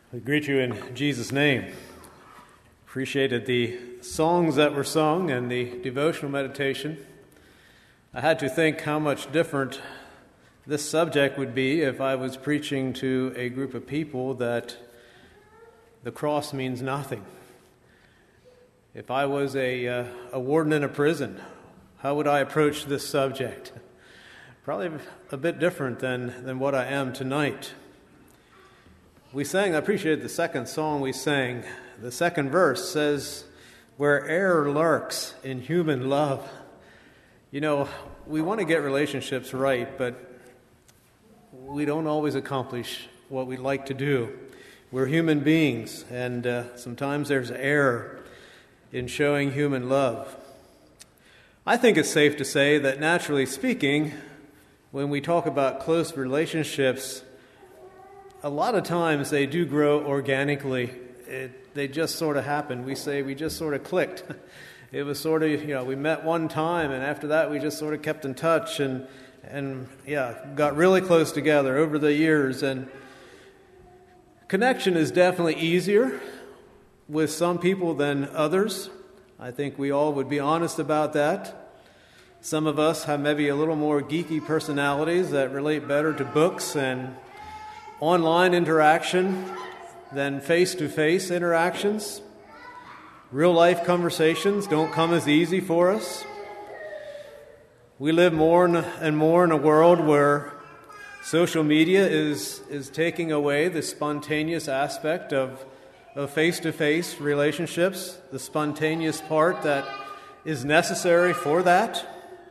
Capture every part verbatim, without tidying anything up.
We greet you in Jesus' name. Appreciated the songs that were sung and the devotional meditation. I had to think how much different this subject would be if I was preaching to a group of people that the cross means nothing. If I was a, uh, a warden in a prison, how would I approach this subject? Probably a bit different than, than what I am tonight. We sang, I appreciated the second song we sang. The second verse says, "Where error lurks in human love." You know, we want to get relationships right, but we don't always accomplish what we'd like to do. We're human beings, and uh, sometimes there's error in showing human love. I think it's safe to say that, naturally speaking, when we talk about close relationships, a lot of times they do grow organically. It, they just sort of happen. We say we just sort of clicked. It was sort of, you know, we met one time, and after that we just sort of kept in touch and, and yeah, got really close together over the years. And connection is definitely easier with some people than others. I think we all would be honest about that. Some of us have maybe a little more geeky personalities that relate better to books and online interaction than face-to-face interactions. Real-life conversations don't come as easy for us. We live more and more in a world where social media is, is taking away the spontaneous aspect of, of face-to-face relationships, the spontaneous part that is necessary for that.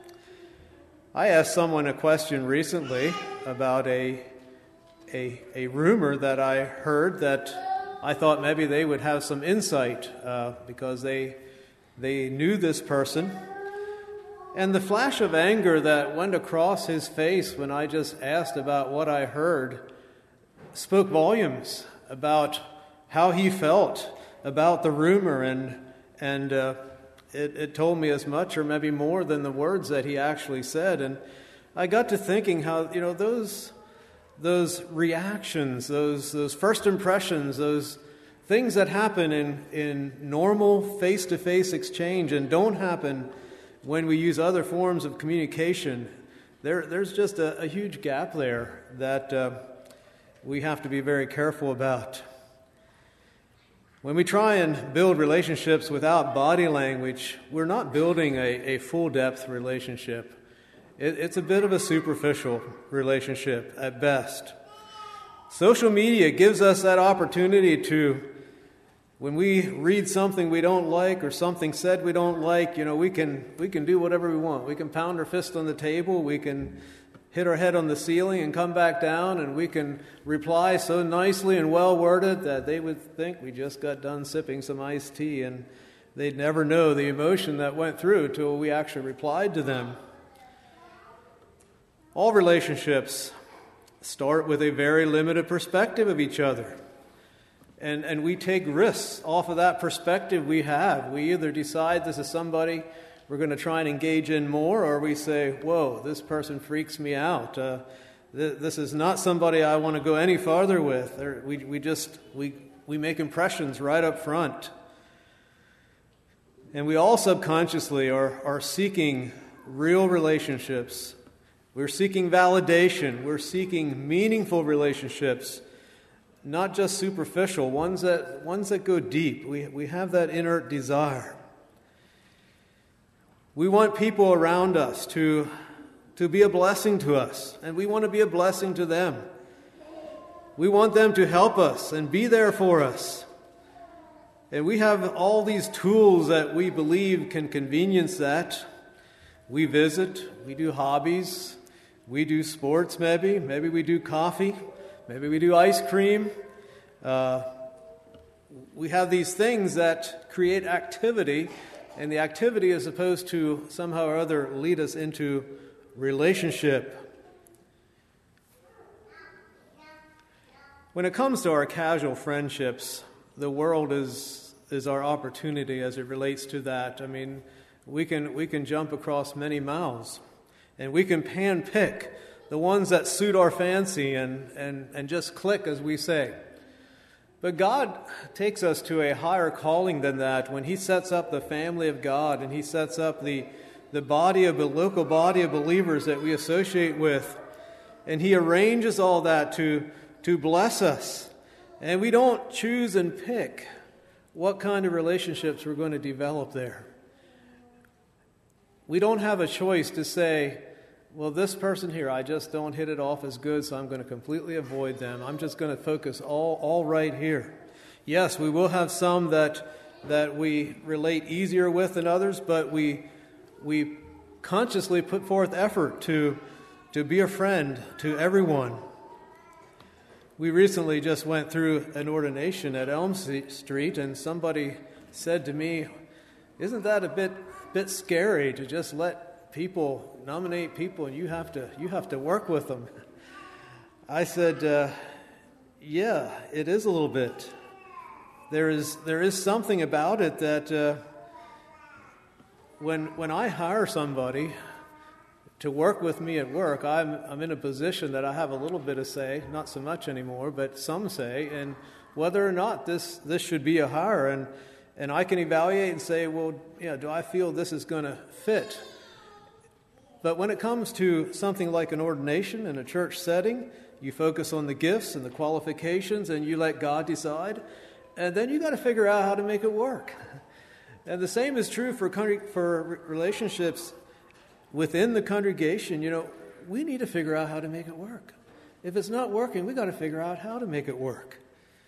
I asked someone a question recently about a A, a rumor that I heard that I thought maybe they would have some insight uh, because they they knew this person. And the flash of anger that went across his face when I just asked about what I heard spoke volumes about how he felt about the rumor, and and uh, it, it told me as much or maybe more than the words that he actually said. And I got to thinking how, you know, those Those reactions, those those first impressions, those things that happen in, in normal face-to-face exchange and don't happen when we use other forms of communication, there there's just a, a huge gap there that uh, we have to be very careful about. When we try and build relationships without body language, we're not building a, a full-depth relationship. It's a bit of a superficial relationship at best. Social media gives us that opportunity to, when we read something we don't like or something said we don't like, you know, we can we can do whatever we want. We can pound our fist on the table, we can hit our head on the ceiling and come back down, and we can reply so nicely and well worded that they would think we just got done sipping some iced tea, and they'd never know the emotion that went through till we actually replied to them. All relationships start with a very limited perspective of each other. And and we take risks off of that perspective we have. We either decide this is somebody we're going to try and engage in more, or we say, whoa, this person freaks me out. Uh, th- this is not somebody I want to go any farther with. Or we we just, we, we make impressions right up front. And we all subconsciously are, are seeking real relationships. We're seeking validation. We're seeking meaningful relationships, not just superficial, ones that ones that go deep. We we have that inner desire. We want people around us to, to be a blessing to us, and we want to be a blessing to them. We want them to help us and be there for us. And we have all these tools that we believe can convenience that. We visit, we do hobbies, we do sports maybe, maybe we do coffee, maybe we do ice cream. Uh, we have these things that create activity, and the activity is supposed to somehow or other lead us into relationship. When it comes to our casual friendships, the world is is our opportunity as it relates to that. I mean, we can we can jump across many miles, and we can pan pick the ones that suit our fancy and, and, and just click, as we say. But God takes us to a higher calling than that when he sets up the family of God and he sets up the, the body of the local body of believers that we associate with. And he arranges all that to, to bless us. And we don't choose and pick what kind of relationships we're going to develop there. We don't have a choice to say, well, this person here, I just don't hit it off as good, so I'm going to completely avoid them. I'm just going to focus all, all right here. Yes, we will have some that that we relate easier with than others, but we we consciously put forth effort to to be a friend to everyone. We recently just went through an ordination at Elm Street, and somebody said to me, "Isn't that a bit bit scary to just let people nominate people and you have to you have to work with them?" I said, uh, "Yeah, it is a little bit. There is there is something about it that uh, when when I hire somebody to work with me at work, I'm I'm in a position that I have a little bit of say, not so much anymore, but some say, in whether or not this this should be a hire, and and I can evaluate and say, well, yeah, do I feel this is going to fit?" But when it comes to something like an ordination in a church setting, you focus on the gifts and the qualifications and you let God decide. And then you got to figure out how to make it work. And the same is true for for relationships within the congregation. You know, we need to figure out how to make it work. If it's not working, we got to figure out how to make it work.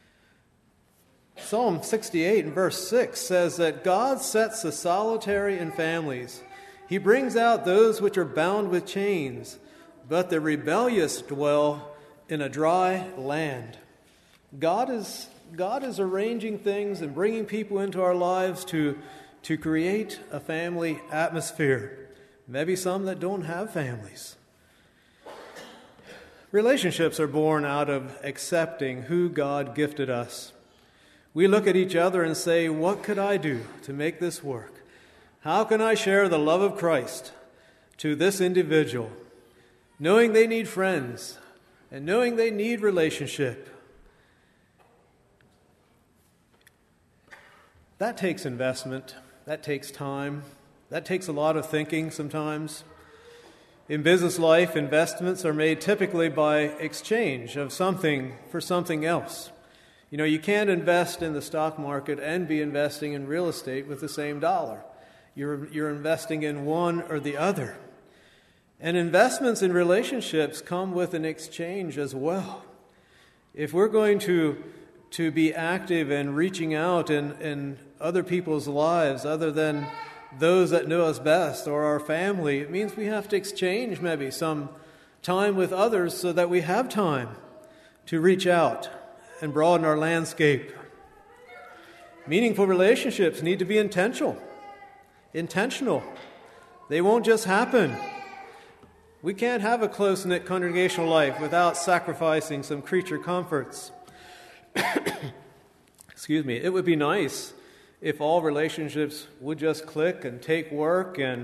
Psalm sixty-eight and verse six says that God sets the solitary in families. He brings out those which are bound with chains, but the rebellious dwell in a dry land. God is God is arranging things and bringing people into our lives to, to create a family atmosphere. Maybe some that don't have families. Relationships are born out of accepting who God gifted us. We look at each other and say, what could I do to make this work? How can I share the love of Christ to this individual, knowing they need friends and knowing they need relationship? That takes investment. That takes time. That takes a lot of thinking sometimes. In business life, investments are made typically by exchange of something for something else. You know, you can't invest in the stock market and be investing in real estate with the same dollar. You're, you're investing in one or the other. And investments in relationships come with an exchange as well. If we're going to, to be active in reaching out in, in other people's lives other than those that know us best or our family, it means we have to exchange maybe some time with others so that we have time to reach out and broaden our landscape. Meaningful relationships need to be intentional. Intentional. They won't just happen. We can't have a close-knit congregational life without sacrificing some creature comforts. Excuse me. It would be nice if all relationships would just click and take work, and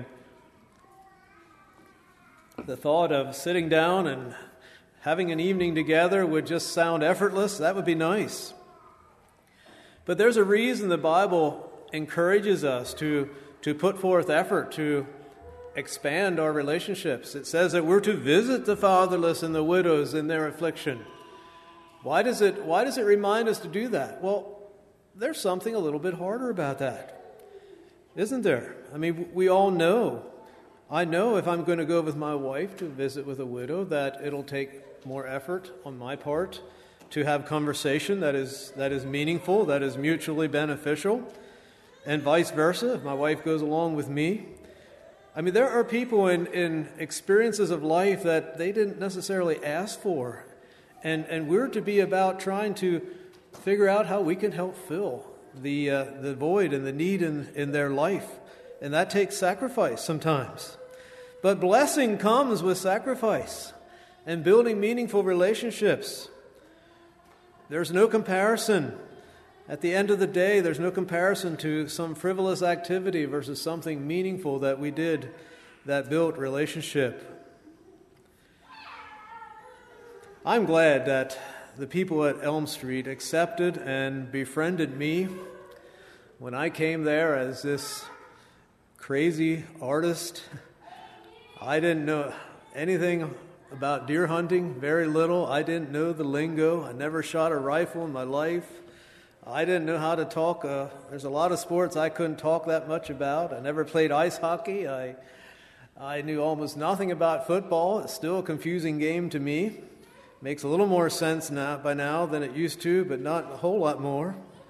the thought of sitting down and having an evening together would just sound effortless. That would be nice. But there's a reason the Bible encourages us to, to put forth effort to expand our relationships. It says that we're to visit the fatherless and the widows in their affliction. Why does it, why does it remind us to do that? Well, there's something a little bit harder about that, isn't there? I mean, we all know. I know if I'm going to go with my wife to visit with a widow that it'll take more effort on my part to have conversation that is that is meaningful, that is mutually beneficial, and vice versa if my wife goes along with me. I mean, there are people in, in experiences of life that they didn't necessarily ask for, and, and we're to be about trying to figure out how we can help fill the uh, the void and the need in, in their life. And that takes sacrifice sometimes. But blessing comes with sacrifice and building meaningful relationships. There's no comparison. At the end of the day, there's no comparison to some frivolous activity versus something meaningful that we did that built relationship. I'm glad that the people at Elm Street accepted and befriended me when I came there as this crazy artist. I didn't know anything about deer hunting, very little. I didn't know the lingo. I never shot a rifle in my life. I didn't know how to talk. Uh, there's a lot of sports I couldn't talk that much about. I never played ice hockey. I I knew almost nothing about football. It's still a confusing game to me. Makes a little more sense now by now than it used to, but not a whole lot more.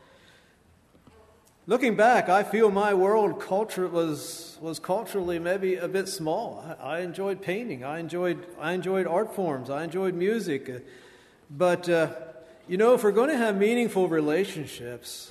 Looking back, I feel my world culture was was culturally maybe a bit small. I, I enjoyed painting. I enjoyed I enjoyed art forms. I enjoyed music. Uh, but uh, you know, if we're going to have meaningful relationships,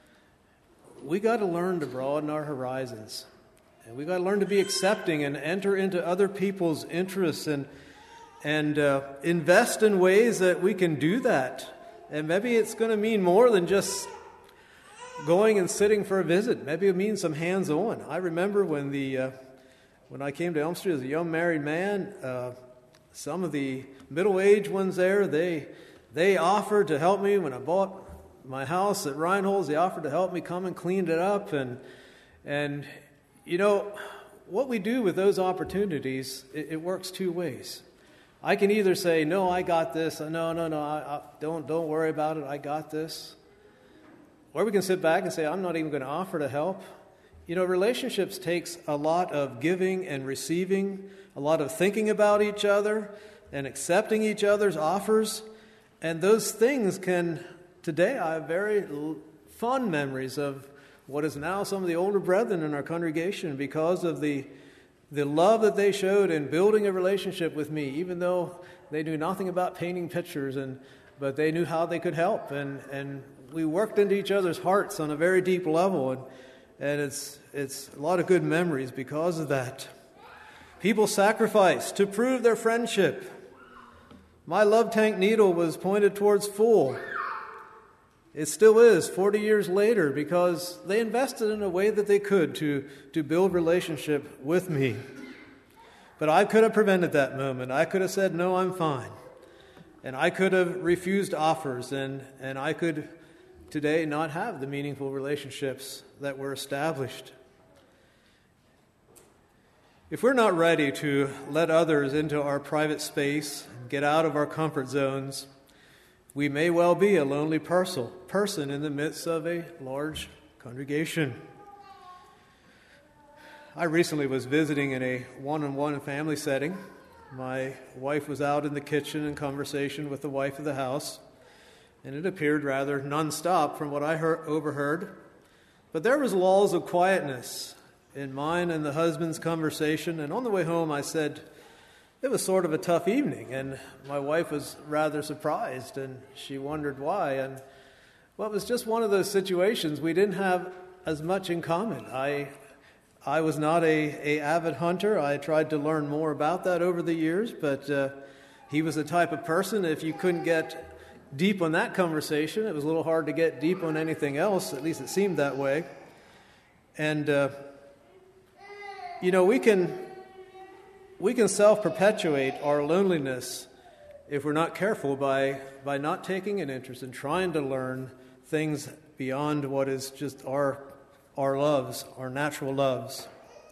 we got to learn to broaden our horizons, and we got to learn to be accepting and enter into other people's interests and and uh, invest in ways that we can do that. And maybe it's going to mean more than just going and sitting for a visit. Maybe it means some hands-on. I remember when the uh, when I came to Elm Street as a young married man, uh, some of the middle-aged ones there, they they offered to help me when I bought my house at Reinhold's. They offered to help me come and clean it up. And and you know what we do with those opportunities, it, it works two ways. I can either say, no, I got this. No, no, no, I, I, don't don't worry about it. I got this. Or we can sit back and say, I'm not even going to offer to help. You know, relationships takes a lot of giving and receiving, a lot of thinking about each other and accepting each other's offers. And those things can, today I have very fond memories of what is now some of the older brethren in our congregation because of the the love that they showed in building a relationship with me, even though they knew nothing about painting pictures, and but they knew how they could help. And, and we worked into each other's hearts on a very deep level, and, and it's it's a lot of good memories because of that. People sacrificed to prove their friendship. My love tank needle was pointed towards full. It still is forty years later because they invested in a way that they could to, to build relationship with me. But I could have prevented that moment. I could have said, no, I'm fine. And I could have refused offers, and, and I could today not have the meaningful relationships that were established. If we're not ready to let others into our private space, get out of our comfort zones, we may well be a lonely person, person in the midst of a large congregation. I recently was visiting in a one-on-one family setting. My wife was out in the kitchen in conversation with the wife of the house, and it appeared rather nonstop from what I heard, overheard. But there was lulls of quietness in mine and the husband's conversation, and on the way home I said, it was sort of a tough evening, and my wife was rather surprised, and she wondered why. And well, it was just one of those situations. We didn't have as much in common. I I was not a, a avid hunter. I tried to learn more about that over the years, but uh, he was the type of person, if you couldn't get deep on that conversation, it was a little hard to get deep on anything else. At least it seemed that way. And uh, you know, we can we can self-perpetuate our loneliness if we're not careful by by not taking an interest in trying to learn things beyond what is just our our loves, our natural loves.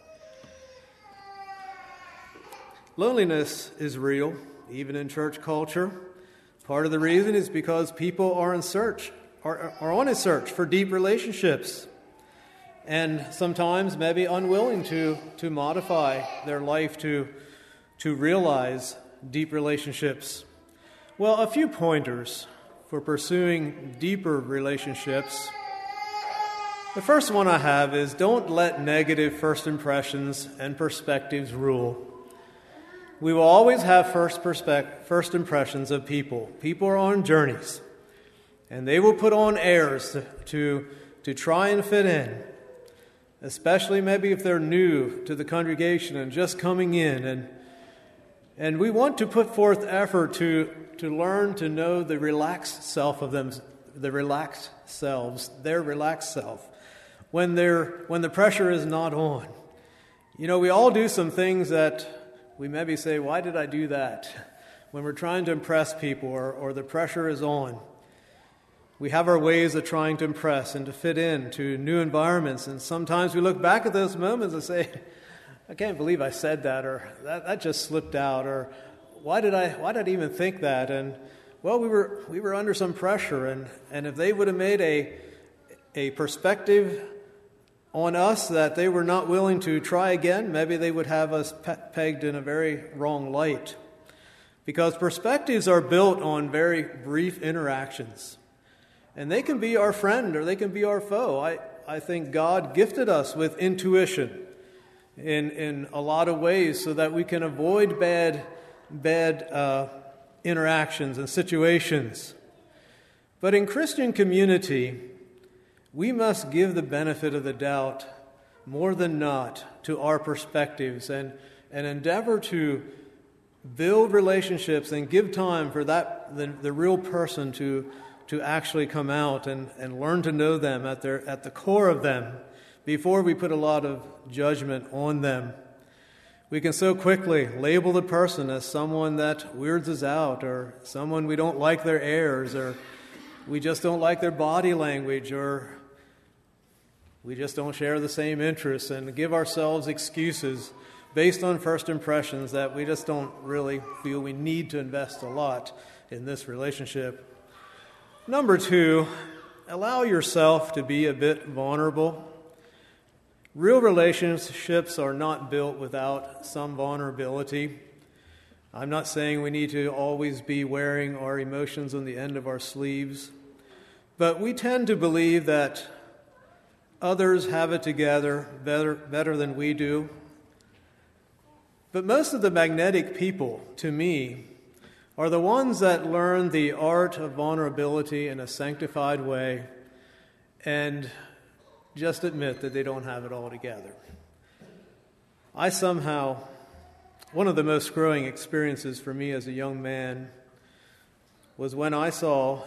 Loneliness is real, even in church culture. Part of the reason is because people are in search, are, are on a search for deep relationships, and sometimes maybe unwilling to, to modify their life to, to realize deep relationships. Well, a few pointers for pursuing deeper relationships. The first one I have is don't let negative first impressions and perspectives rule. We will always have first perspect- first impressions of people. People are on journeys, and they will put on airs to, to, to try and fit in, especially maybe if they're new to the congregation and just coming in. And, and we want to put forth effort to, to learn to know the relaxed self of them, the relaxed selves, their relaxed self, when they're when the pressure is not on. You know, we all do some things that we maybe say, why did I do that? when we're trying to impress people or, or the pressure is on. We have our ways of trying to impress and to fit in to new environments, and sometimes we look back at those moments and say, I can't believe I said that, or that, that just slipped out, or why did I why did I even think that? And well, we were we were under some pressure, and, and if they would have made a a perspective on us that they were not willing to try again, maybe they would have us pe- pegged in a very wrong light. Because perspectives are built on very brief interactions. And they can be our friend or they can be our foe. I, I think God gifted us with intuition in, in a lot of ways so that we can avoid bad, bad uh, interactions and situations. But in Christian community, we must give the benefit of the doubt more than not to our perspectives and, and endeavor to build relationships and give time for that the, the real person to to actually come out and, and learn to know them at their at the core of them before we put a lot of judgment on them. We can so quickly label the person as someone that weirds us out, or someone we don't like their airs, or we just don't like their body language, or we just don't share the same interests, and give ourselves excuses based on first impressions that we just don't really feel we need to invest a lot in this relationship. Number two, allow yourself to be a bit vulnerable. Real relationships are not built without some vulnerability. I'm not saying we need to always be wearing our emotions on the end of our sleeves, but we tend to believe that others have it together better, better than we do. But most of the magnetic people, to me, are the ones that learn the art of vulnerability in a sanctified way and just admit that they don't have it all together. I somehow, one of the most growing experiences for me as a young man was when I saw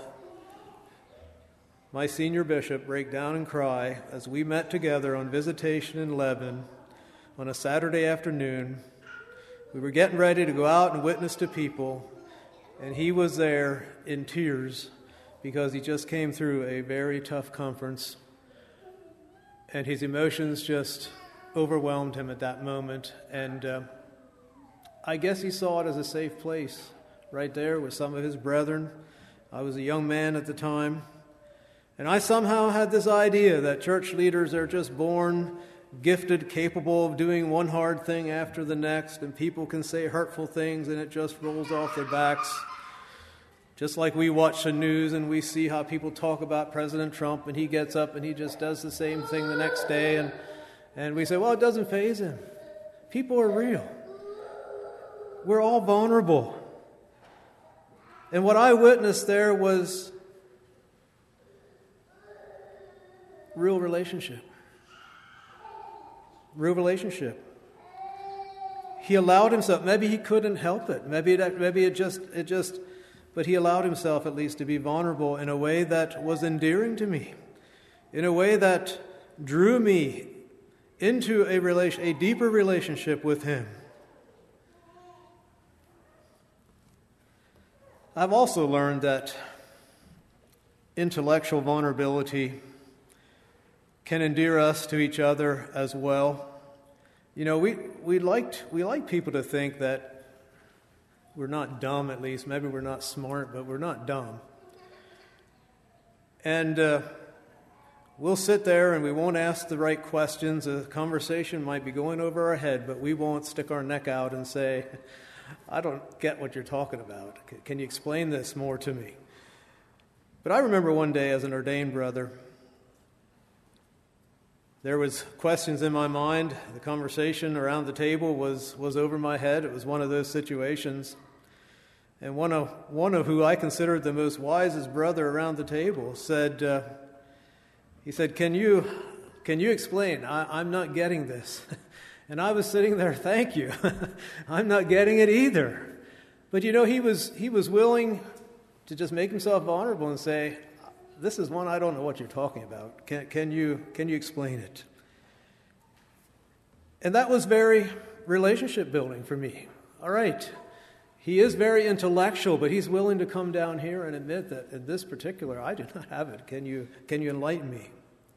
my senior bishop break down and cry as we met together on visitation in Lebanon on a Saturday afternoon. We were getting ready to go out and witness to people, and he was there in tears because he just came through a very tough conference, and his emotions just overwhelmed him at that moment. And uh, I guess he saw it as a safe place right there with some of his brethren. I was a young man at the time, and I somehow had this idea that church leaders are just born gifted, capable of doing one hard thing after the next, and people can say hurtful things and it just rolls off their backs. Just like we watch the news and we see how people talk about President Trump, and he gets up and he just does the same thing the next day, and, and we say, well, it doesn't faze him. People are real. We're all vulnerable. And what I witnessed there was real relationship. Real relationship. He allowed himself. Maybe he couldn't help it. Maybe it, maybe it just it just. But he allowed himself at least to be vulnerable in a way that was endearing to me, in a way that drew me into a relation, a deeper relationship with him. I've also learned that intellectual vulnerability can endear us to each other as well. You know, we we liked we like people to think that we're not dumb, at least. Maybe we're not smart, but we're not dumb. And uh, we'll sit there and we won't ask the right questions. The conversation might be going over our head, but we won't stick our neck out and say, I don't get what you're talking about. Can you explain this more to me? But I remember one day as an ordained brother, there was questions in my mind. The conversation around the table was, was over my head. It was one of those situations. And one of one of who I considered the most wisest brother around the table said, uh, he said, can you can you explain? I, I'm not getting this. And I was sitting there, thank you. I'm not getting it either. But you know, he was he was willing to just make himself vulnerable and say, this is one I don't know what you're talking about. Can, can you can you explain it? And that was very relationship building for me. All right, He is very intellectual, but he's willing to come down here and admit that in this particular, I do not have it. Can you, can you enlighten me?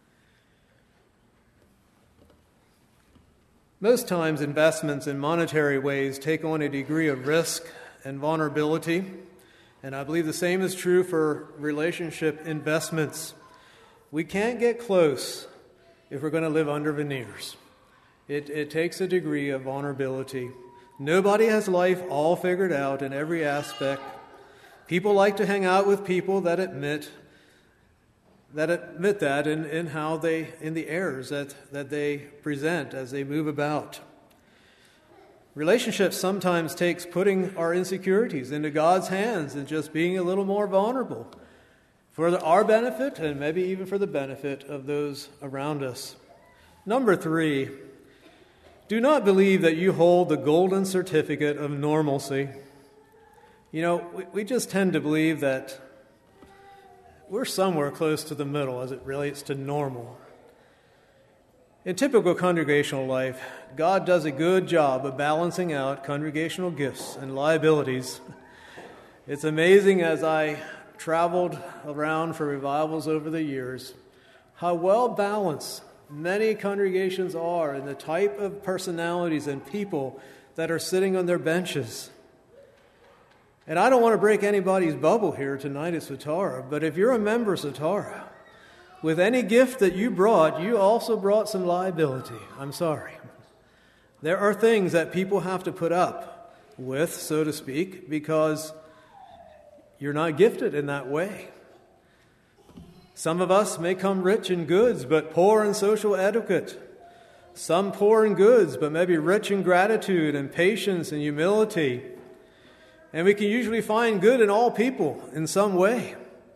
Most times, investments in monetary ways take on a degree of risk and vulnerability, and I believe the same is true for relationship investments. We can't get close if we're going to live under veneers. It, it takes a degree of vulnerability. Nobody has life all figured out in every aspect. People like to hang out with people that admit that admit that in, in how they in the errors that, that they present as they move about. Relationships sometimes takes putting our insecurities into God's hands and just being a little more vulnerable for our benefit and maybe even for the benefit of those around us. Number three, do not believe that you hold the golden certificate of normalcy. You know, we, we just tend to believe that we're somewhere close to the middle as it relates to normal. In typical congregational life, God does a good job of balancing out congregational gifts and liabilities. It's amazing as I traveled around for revivals over the years, how well balanced many congregations are in the type of personalities and people that are sitting on their benches. And I don't want to break anybody's bubble here tonight at Satara, but if you're a member of Satara, with any gift that you brought, you also brought some liability. I'm sorry. There are things that people have to put up with, so to speak, because you're not gifted in that way. Some of us may come rich in goods, but poor in social etiquette. Some poor in goods, but maybe rich in gratitude and patience and humility. And we can usually find good in all people in some way,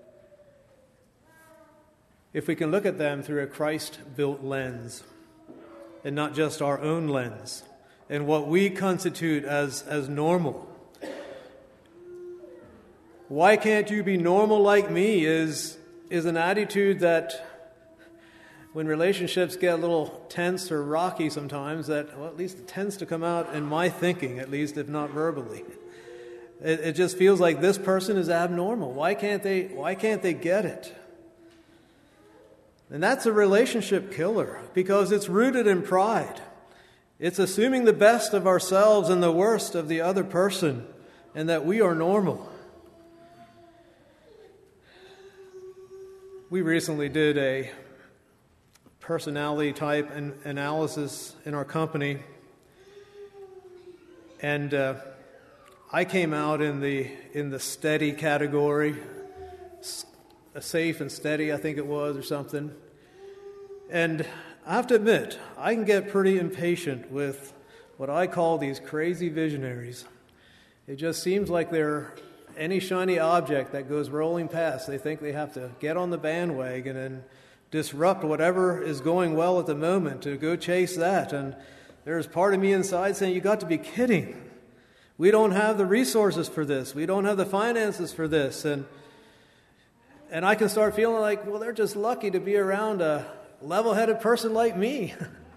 if we can look at them through a Christ-built lens and not just our own lens and what we constitute as, as normal. Why can't you be normal like me is, is an attitude that when relationships get a little tense or rocky sometimes, that, well, at least it tends to come out in my thinking, at least if not verbally. It, it just feels like this person is abnormal. Why can't they, why can't they get it? And that's a relationship killer because it's rooted in pride. It's assuming the best of ourselves and the worst of the other person and that we are normal. We recently did a personality type an- analysis in our company, and uh, I came out in the in the steady category, a safe and steady, I think it was, or something. And I have to admit, I can get pretty impatient with what I call these crazy visionaries. It just seems like they're any shiny object that goes rolling past. They think they have to get on the bandwagon and disrupt whatever is going well at the moment to go chase that. And there's part of me inside saying, you got to be kidding. We don't have the resources for this. We don't have the finances for this. And and I can start feeling like, well, they're just lucky to be around a level-headed person like me.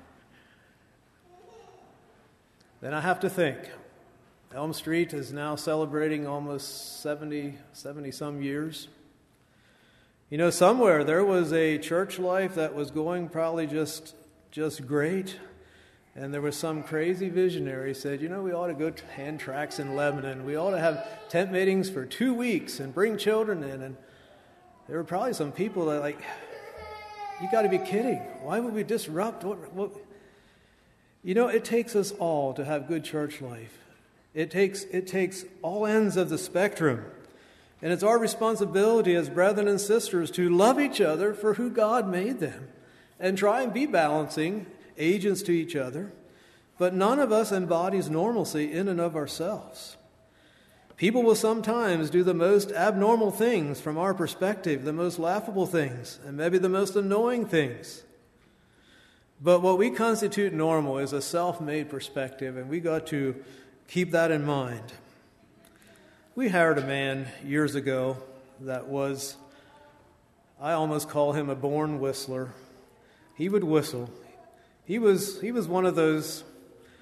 Then I have to think. Elm Street is now celebrating almost seventy, seventy some years. You know, somewhere there was a church life that was going probably just, just great. And there was some crazy visionary said, you know, we ought to go to hand tracks in Lebanon. We ought to have tent meetings for two weeks and bring children in. And there were probably some people that like, you got to be kidding. Why would we disrupt? What, what? You know, it takes us all to have good church life. It takes it takes all ends of the spectrum. And it's our responsibility as brethren and sisters to love each other for who God made them and try and be balancing agents to each other. But none of us embodies normalcy in and of ourselves. People will sometimes do the most abnormal things from our perspective, the most laughable things, and maybe the most annoying things. But what we constitute normal is a self-made perspective, and we got to keep that in mind. We hired a man years ago that was, I almost call him a born whistler. He would whistle. He was he was one of those,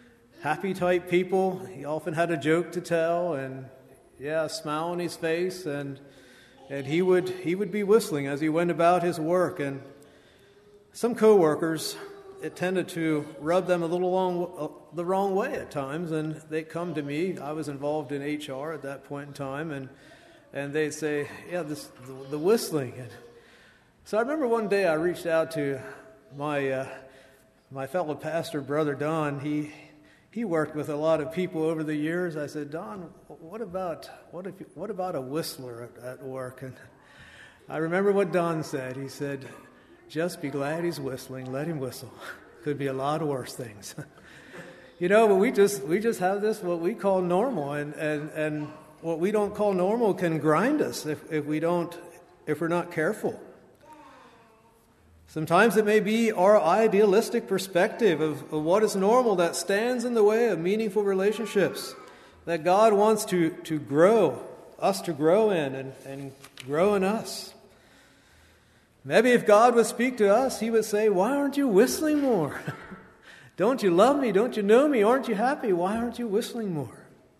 happy type people. He often had a joke to tell, and yeah, a smile on his face, and and he would he would be whistling as he went about his work. And some coworkers, it tended to rub them a little long, uh, the wrong way at times, and they'd come to me. I was involved in H R at that point in time, and and they'd say, "Yeah, this the, the whistling." And so I remember one day I reached out to my uh, my fellow pastor, Brother Don. He he worked with a lot of people over the years. I said, "Don, what about what if what about a whistler at, at work?" And I remember what Don said. He said, "Just be glad he's whistling. Let him whistle. Could be a lot of worse things." You know, but we just we just have this what we call normal, and, and, and what we don't call normal can grind us if, if we don't if we're not careful. Sometimes it may be our idealistic perspective of, of what is normal that stands in the way of meaningful relationships that God wants to, to grow, us to grow in and, and grow in us. Maybe if God would speak to us, he would say, "Why aren't you whistling more? Don't you love me? Don't you know me? Aren't you happy? Why aren't you whistling more?"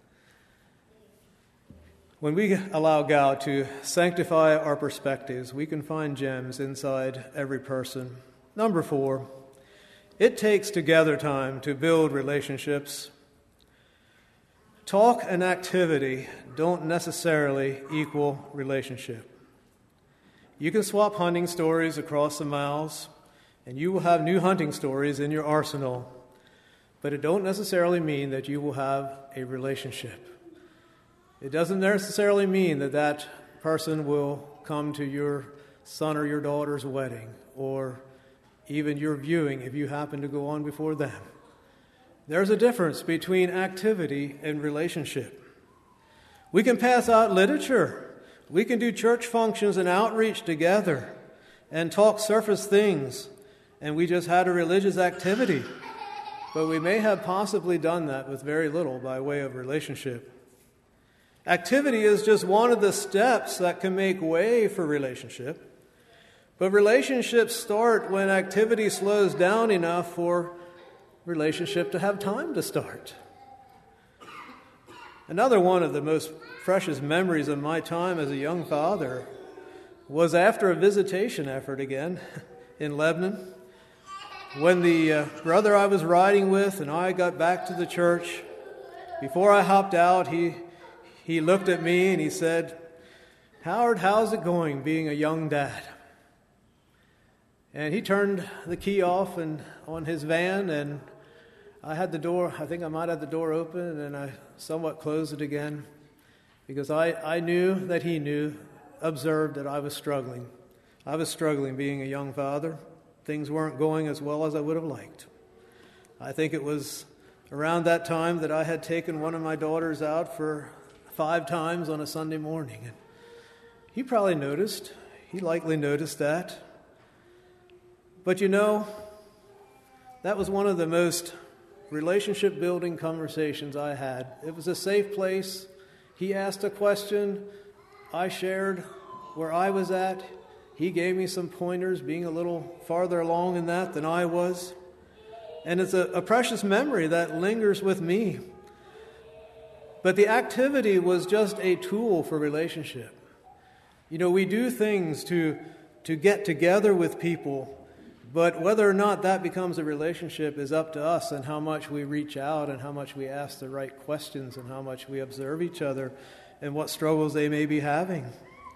When we allow God to sanctify our perspectives, we can find gems inside every person. Number four, it takes together time to build relationships. Talk and activity don't necessarily equal relationship. You can swap hunting stories across the miles, and you will have new hunting stories in your arsenal, but it don't necessarily mean that you will have a relationship. It doesn't necessarily mean that that person will come to your son or your daughter's wedding, or even your viewing if you happen to go on before them. There's a difference between activity and relationship. We can pass out literature. We can do church functions and outreach together and talk surface things, and we just had a religious activity. But we may have possibly done that with very little by way of relationship. Activity is just one of the steps that can make way for relationship. But relationships start when activity slows down enough for relationship to have time to start. Another one of the most precious memories of my time as a young father was after a visitation effort again in Lebanon. When the uh, brother I was riding with and I got back to the church, before I hopped out, he he looked at me and he said, "Howard, how's it going being a young dad?" And he turned the key off and on his van, and I had the door, I think I might have the door open, and I somewhat closed it again because I, I knew that he knew, observed that I was struggling. I was struggling being a young father. Things weren't going as well as I would have liked. I think it was around that time that I had taken one of my daughters out for five times on a Sunday morning. And he probably noticed. He likely noticed that. But you know, that was one of the most relationship-building conversations I had. It was a safe place. He asked a question. I shared where I was at. He gave me some pointers, being a little farther along in that than I was. And it's a, a precious memory that lingers with me. But the activity was just a tool for relationship. You know, we do things to, to get together with people, but whether or not that becomes a relationship is up to us and how much we reach out and how much we ask the right questions and how much we observe each other and what struggles they may be having.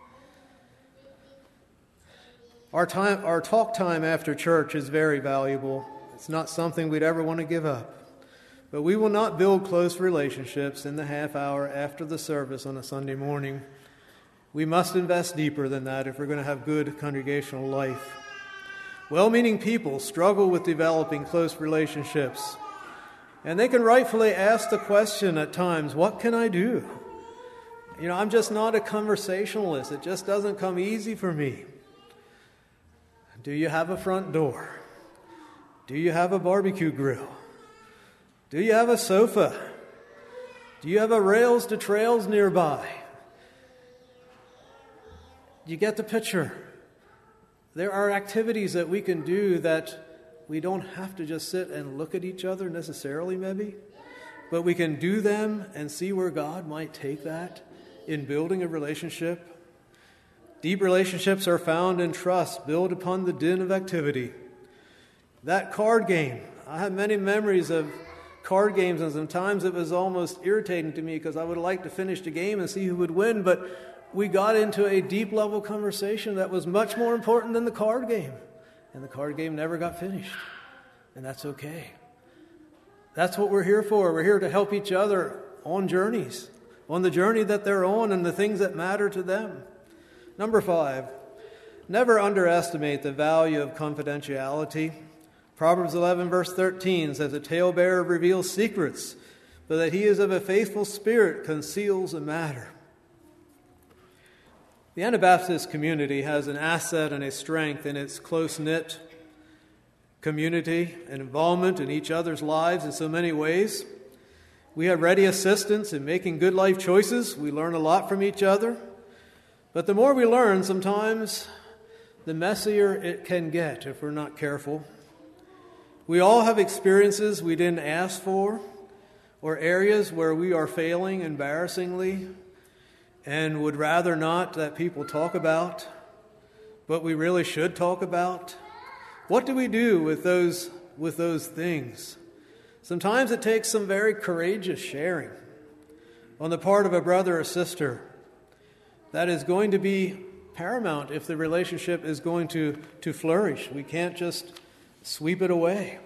Our time, our talk time after church is very valuable. It's not something we'd ever want to give up. But we will not build close relationships in the half hour after the service on a Sunday morning. We must invest deeper than that if we're going to have good congregational life. Well-meaning people struggle with developing close relationships. And they can rightfully ask the question at times, what can I do? You know, I'm just not a conversationalist. It just doesn't come easy for me. Do you have a front door? Do you have a barbecue grill? Do you have a sofa? Do you have a rails to trails nearby? You get the picture. There are activities that we can do that we don't have to just sit and look at each other necessarily, maybe. but we can do them and see where God might take that in building a relationship. Deep relationships are found in trust, built upon the din of activity. That card game, I have many memories of card games, and sometimes it was almost irritating to me because I would like to finish the game and see who would win, but we got into a deep level conversation that was much more important than the card game, and the card game never got finished, and that's okay. That's what we're here for. We're here to help each other on journeys, on the journey that they're on and the things that matter to them. Number five, never underestimate the value of confidentiality. Proverbs eleven verse thirteen says, "A talebearer reveals secrets, but that he is of a faithful spirit conceals a matter." The Anabaptist community has an asset and a strength in its close-knit community and involvement in each other's lives in so many ways. We have ready assistance in making good life choices. We learn a lot from each other. But the more we learn, sometimes the messier it can get if we're not careful. We all have experiences we didn't ask for, or areas where we are failing embarrassingly and would rather not that people talk about, but we really should talk about. What do we do with those, with those things? Sometimes it takes some very courageous sharing on the part of a brother or sister that is going to be paramount if the relationship is going to, to flourish. We can't just sweep it away.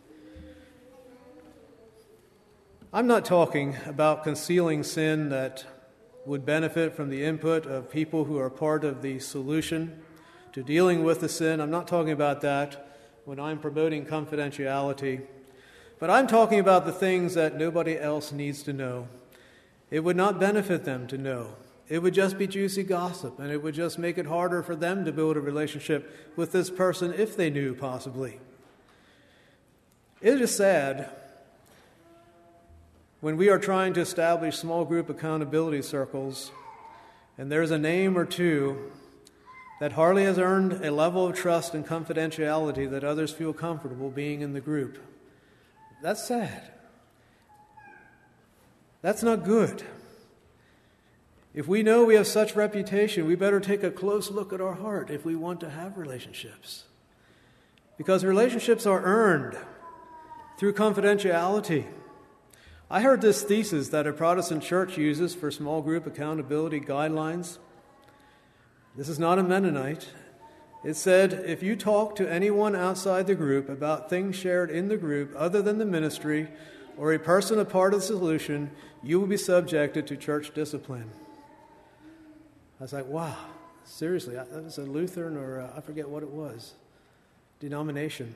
I'm not talking about concealing sin that would benefit from the input of people who are part of the solution to dealing with the sin. I'm not talking about that when I'm promoting confidentiality. But I'm talking about the things that nobody else needs to know. It would not benefit them to know. It would just be juicy gossip, and it would just make it harder for them to build a relationship with this person if they knew, possibly. It is sad when we are trying to establish small group accountability circles, and there's a name or two that hardly has earned a level of trust and confidentiality that others feel comfortable being in the group. That's sad. That's not good. If we know we have such reputation, we better take a close look at our heart if we want to have relationships. Because relationships are earned through confidentiality. I heard this thesis that a Protestant church uses for small group accountability guidelines. This is not a Mennonite. It said, if you talk to anyone outside the group about things shared in the group other than the ministry or a person a part of the solution, you will be subjected to church discipline. I was like, wow, seriously, that was a Lutheran or a, I forget what it was, denomination.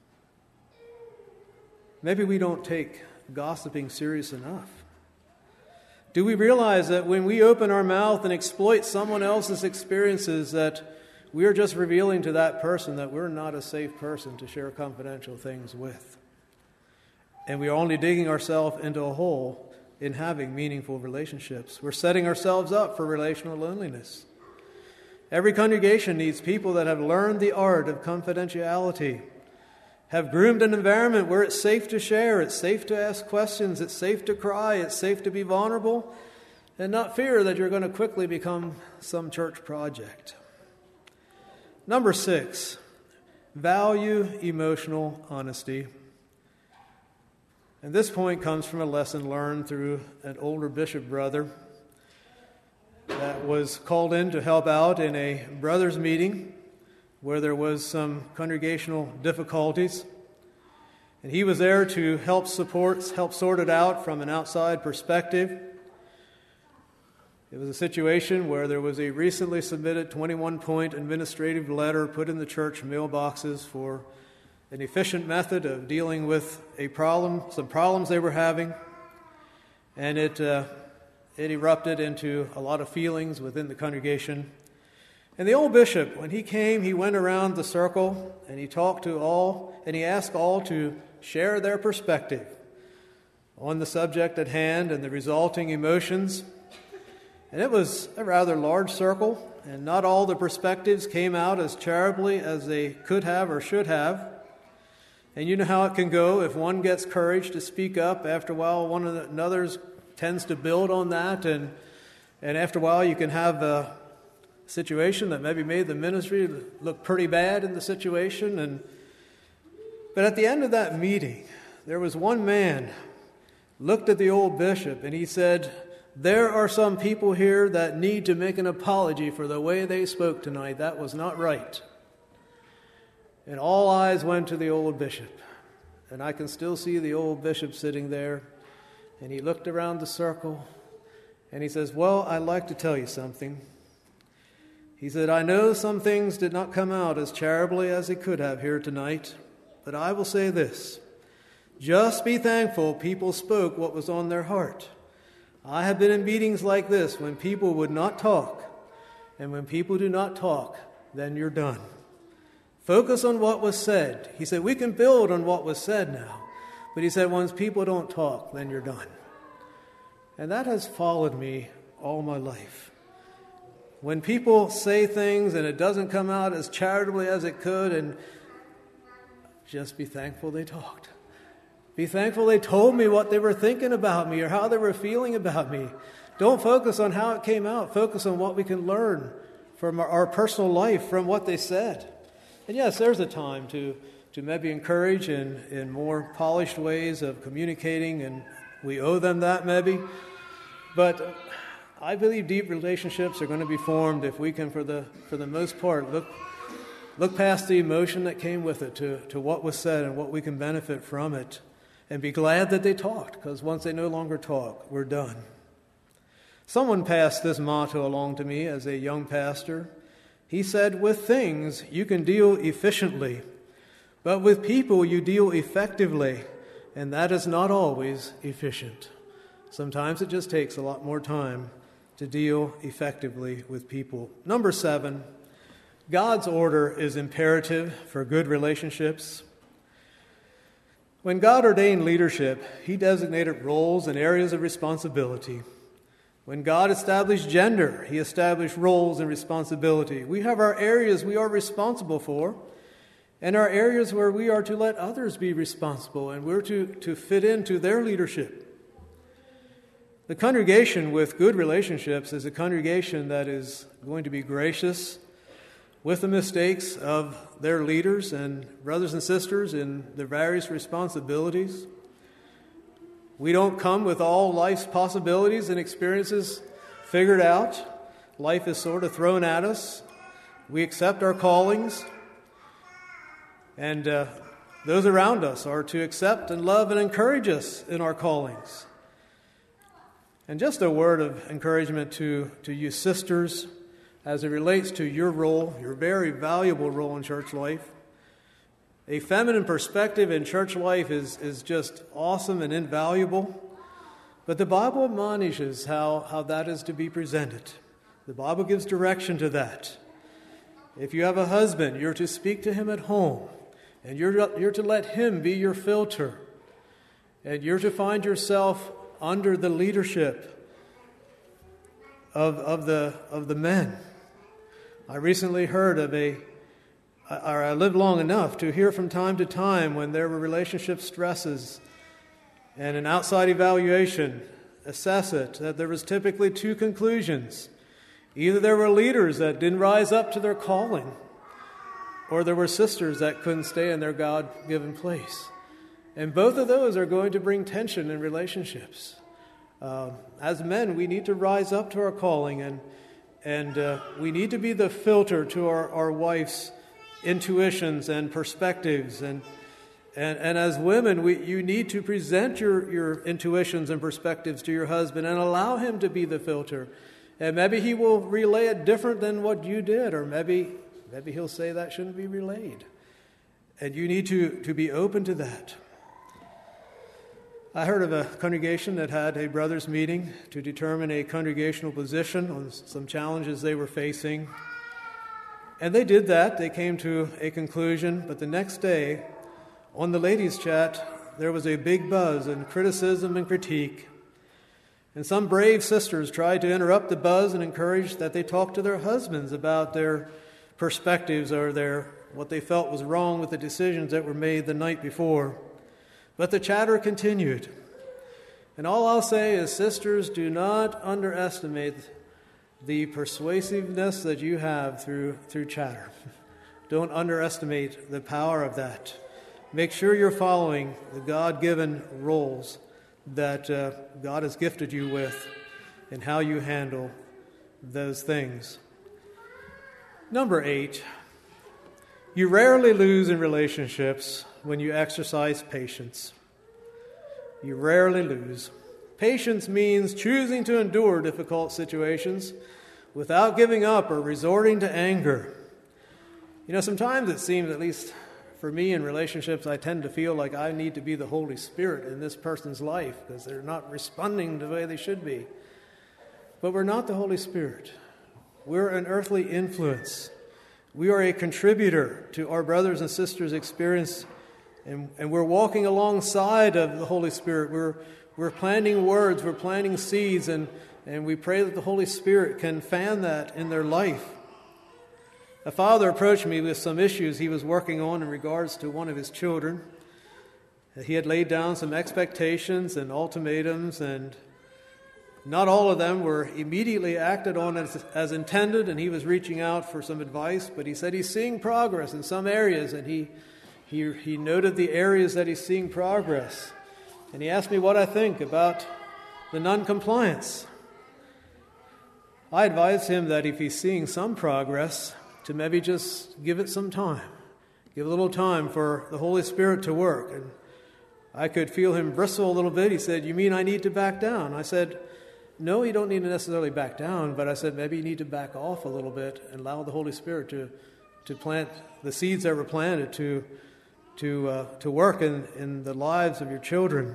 Maybe we don't take gossiping serious enough. Do we realize that when we open our mouth and exploit someone else's experiences, that we are just revealing to that person that we're not a safe person to share confidential things with? And we are only digging ourselves into a hole in having meaningful relationships. We're setting ourselves up for relational loneliness. Every congregation needs people that have learned the art of confidentiality, have groomed an environment where it's safe to share, it's safe to ask questions, it's safe to cry, it's safe to be vulnerable, and not fear that you're going to quickly become some church project. Number six, value emotional honesty. And this point comes from a lesson learned through an older bishop brother that was called in to help out in a brothers' meeting where there was some congregational difficulties. And he was there to help support, help sort it out from an outside perspective. It was a situation where there was a recently submitted twenty-one point administrative letter put in the church mailboxes for an efficient method of dealing with a problem, some problems they were having. And it, uh, it erupted into a lot of feelings within the congregation. And the old bishop, when he came, he went around the circle and he talked to all, and he asked all to share their perspective on the subject at hand and the resulting emotions. And it was a rather large circle, and not all the perspectives came out as charitably as they could have or should have. And you know how it can go. If one gets courage to speak up, after a while one of the, another tends to build on that, and and after a while you can have a situation that maybe made the ministry look pretty bad in the situation. And but at the end of that meeting, there was one man looked at the old bishop and he said, "There are some people here that need to make an apology for the way they spoke tonight. That was not right." And all eyes went to the old bishop. And I can still see the old bishop sitting there. And he looked around the circle and he says, "Well, I'd like to tell you something." He said, "I know some things did not come out as charitably as they could have here tonight, but I will say this. Just be thankful people spoke what was on their heart. I have been in meetings like this when people would not talk, and when people do not talk, then you're done. Focus on what was said." He said, "We can build on what was said now," but he said, "Once people don't talk, then you're done." And that has followed me all my life. When people say things and it doesn't come out as charitably as it could, and just be thankful they talked. Be thankful they told me what they were thinking about me or how they were feeling about me. Don't focus on how it came out. Focus on what we can learn from our, our personal life from what they said. And yes, there's a time to, to maybe encourage in, in more polished ways of communicating, and we owe them that maybe. But I believe deep relationships are going to be formed if we can, for the for the most part, look look past the emotion that came with it to, to what was said and what we can benefit from it, and be glad that they talked, because once they no longer talk, we're done. Someone passed this motto along to me as a young pastor. He said, "With things you can deal efficiently, but with people you deal effectively, and that is not always efficient." Sometimes it just takes a lot more time to deal effectively with people. Number seven, God's order is imperative for good relationships. When God ordained leadership, He designated roles and areas of responsibility. When God established gender, He established roles and responsibility. We have our areas we are responsible for, and our areas where we are to let others be responsible, and we're to, to fit into their leadership. The congregation with good relationships is a congregation that is going to be gracious with the mistakes of their leaders and brothers and sisters in their various responsibilities. We don't come with all life's possibilities and experiences figured out. Life is sort of thrown at us. We accept our callings, and uh, those around us are to accept and love and encourage us in our callings. And just a word of encouragement to, to you sisters as it relates to your role, your very valuable role in church life. A feminine perspective in church life is, is just awesome and invaluable. But the Bible admonishes how, how that is to be presented. The Bible gives direction to that. If you have a husband, you're to speak to him at home, and you're, you're to let him be your filter. And you're to find yourself under the leadership of, of, the, of the men. I recently heard of a, or I lived long enough to hear from time to time when there were relationship stresses and an outside evaluation assess it, that there was typically two conclusions. Either there were leaders that didn't rise up to their calling, or there were sisters that couldn't stay in their God-given place. And both of those are going to bring tension in relationships. Uh, as men, we need to rise up to our calling, and and uh, we need to be the filter to our, our wife's intuitions and perspectives. And and, and as women, we you need to present your, your intuitions and perspectives to your husband and allow him to be the filter. And maybe he will relay it different than what you did, or maybe maybe he'll say that shouldn't be relayed. And you need to, to be open to that. I heard of a congregation that had a brothers' meeting to determine a congregational position on some challenges they were facing. And they did that. They came to a conclusion. But the next day, on the ladies' chat, there was a big buzz and criticism and critique. And some brave sisters tried to interrupt the buzz and encourage that they talk to their husbands about their perspectives or their what they felt was wrong with the decisions that were made the night before. But the chatter continued. And all I'll say is, sisters, do not underestimate the persuasiveness that you have through, through chatter. Don't underestimate the power of that. Make sure you're following the God-given roles that uh, God has gifted you with and how you handle those things. Number eight, you rarely lose in relationships when you exercise patience. You rarely lose. Patience means choosing to endure difficult situations without giving up or resorting to anger. You know, sometimes it seems, at least for me in relationships, I tend to feel like I need to be the Holy Spirit in this person's life because they're not responding the way they should be. But we're not the Holy Spirit. We're an earthly influence. We are a contributor to our brothers and sisters' experience, and, and we're walking alongside of the Holy Spirit. We're, we're planting words, we're planting seeds, and, and we pray that the Holy Spirit can fan that in their life. A father approached me with some issues he was working on in regards to one of his children. He had laid down some expectations and ultimatums, and not all of them were immediately acted on as, as intended, and he was reaching out for some advice, but he said he's seeing progress in some areas, and he, he, he noted the areas that he's seeing progress. And he asked me what I think about the non-compliance. I advised him that if he's seeing some progress, to maybe just give it some time. Give a little time for the Holy Spirit to work. And I could feel him bristle a little bit. He said, "You mean I need to back down?" I said, "No, you don't need to necessarily back down, but I said maybe you need to back off a little bit and allow the Holy Spirit to, to plant the seeds that were planted to, to, uh, to work in, in the lives of your children."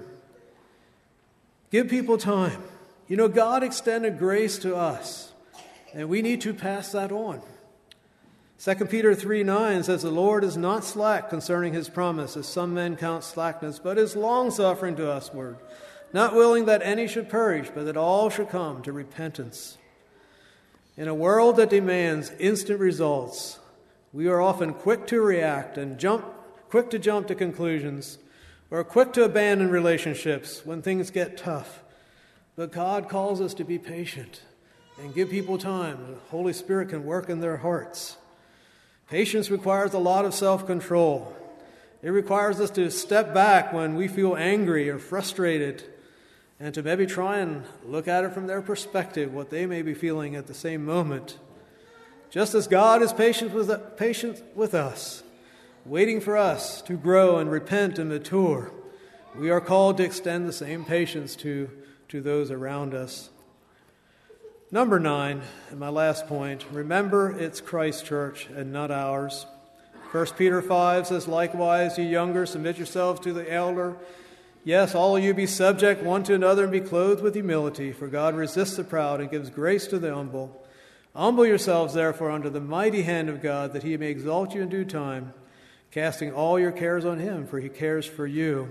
Give people time. You know, God extended grace to us, and we need to pass that on. Second Peter three nine says, "The Lord is not slack concerning his promise, as some men count slackness, but is longsuffering to usward, not willing that any should perish, but that all should come to repentance." In a world that demands instant results, we are often quick to react and jump, quick to jump to conclusions, or quick to abandon relationships when things get tough. But God calls us to be patient and give people time. The Holy Spirit can work in their hearts. Patience requires a lot of self-control. It requires us to step back when we feel angry or frustrated and to maybe try and look at it from their perspective, what they may be feeling at the same moment. Just as God is patient with, patient with us, waiting for us to grow and repent and mature, we are called to extend the same patience to, to those around us. Number nine, and my last point, remember it's Christ's church and not ours. First Peter five says, "Likewise, you younger, submit yourselves to the elder. Yes, all of you be subject one to another and be clothed with humility, for God resists the proud and gives grace to the humble. Humble yourselves, therefore, under the mighty hand of God, that he may exalt you in due time, casting all your cares on him, for he cares for you."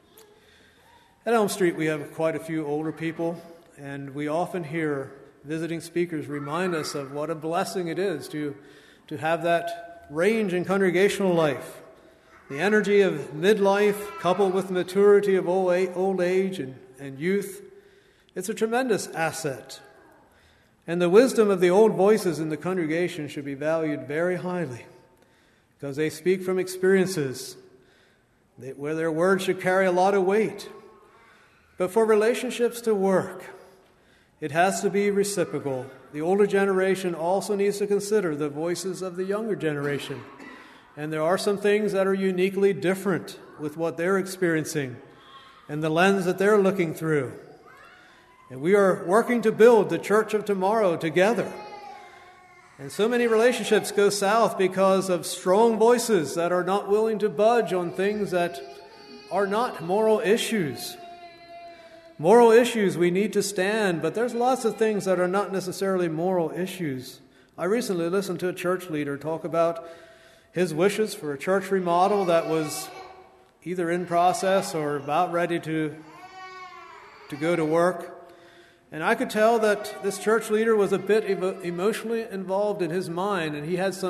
At Elm Street, we have quite a few older people, and we often hear visiting speakers remind us of what a blessing it is to, to have that range in congregational life. The energy of midlife coupled with the maturity of old age and, and youth, it's a tremendous asset. And the wisdom of the old voices in the congregation should be valued very highly because they speak from experiences where their words should carry a lot of weight. But for relationships to work, it has to be reciprocal. The older generation also needs to consider the voices of the younger generation. And there are some things that are uniquely different with what they're experiencing and the lens that they're looking through. And we are working to build the church of tomorrow together. And so many relationships go south because of strong voices that are not willing to budge on things that are not moral issues. Moral issues, we need to stand, but there's lots of things that are not necessarily moral issues. I recently listened to a church leader talk about his wishes for a church remodel that was either in process or about ready to, to go to work. And I could tell that this church leader was a bit emo- emotionally involved in his mind, and he had some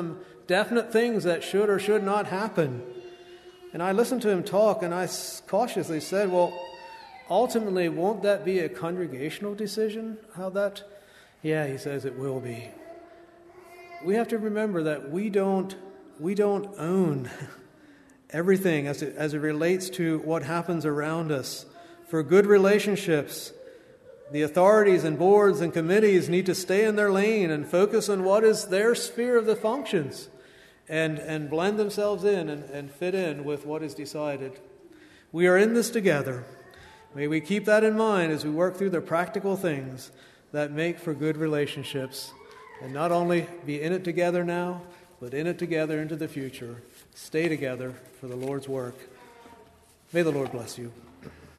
definite things that should or should not happen. And I listened to him talk, and I cautiously said, well, ultimately, won't that be a congregational decision? How that? Yeah, he says it will be. We have to remember that we don't we don't own everything as it, as it relates to what happens around us. For good relationships, the authorities and boards and committees need to stay in their lane and focus on what is their sphere of the functions and, and blend themselves in and, and fit in with what is decided. We are in this together. May we keep that in mind as we work through the practical things that make for good relationships, and not only be in it together now, but in it together into the future. Stay together for the Lord's work. May the Lord bless you.